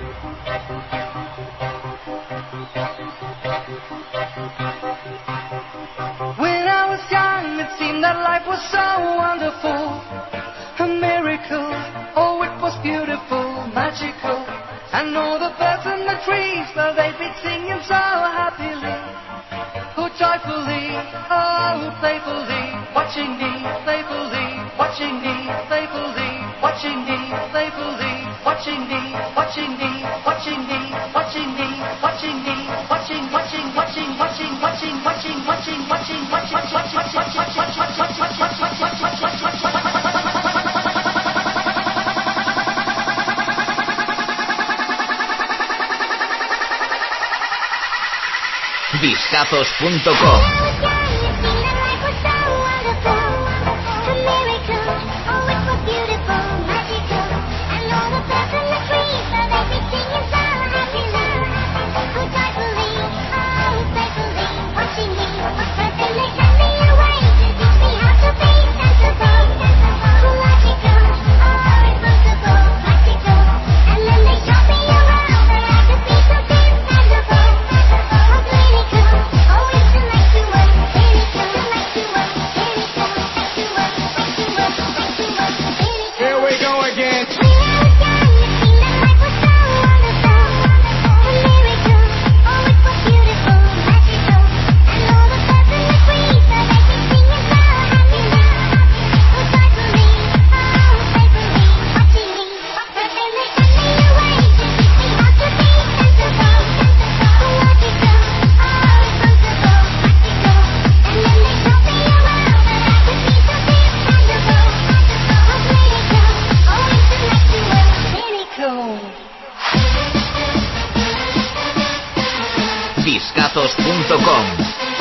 When I was young, it seemed that life was so wonderful, a miracle. Oh, it was beautiful, magical. And all the birds in the trees, well, they'd be singing so happily, oh, joyfully, oh, playfully, watching me, playfully, watching me, playfully, watching me, playfully, watching me, watching me, watching me, watching me, watching me, watching, watching, watching, watching, watching, watching, watching, watching, Discazos.com. Discazos.com.